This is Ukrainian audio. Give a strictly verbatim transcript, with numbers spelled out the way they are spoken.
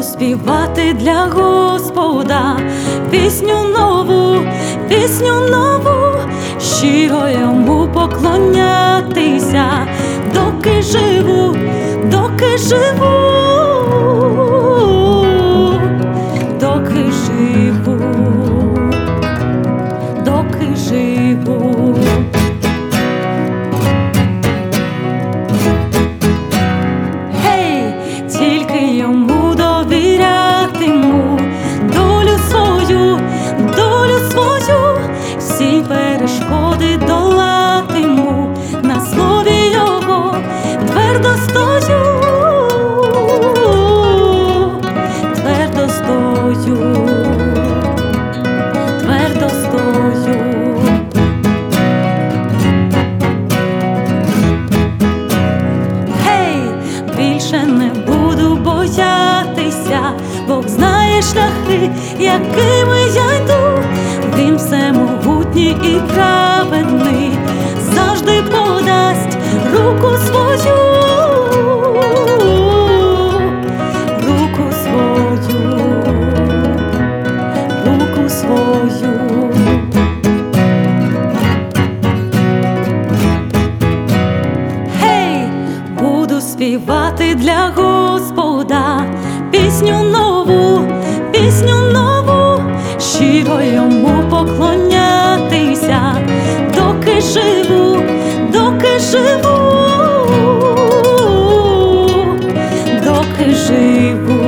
співати для Господа пісню нову, пісню нову, щиро йому поклонятися, доки живу, доки живу, доки живу, доки живу. Тільки йому довірятиму долю свою, долю свою, всі перешкоди долатиму, на слові його твердо стою, твердо стою, твердо стою. Гей, більше не буду боятися, Бог знає шляхи, якими я йду. Він всемогутній і праведний, завжди подасть руку свою, руку свою, руку свою. Гей, буду співати для Господа пісню нову, пісню нову, щиро йому поклонятися, доки живу, доки живу, доки живу.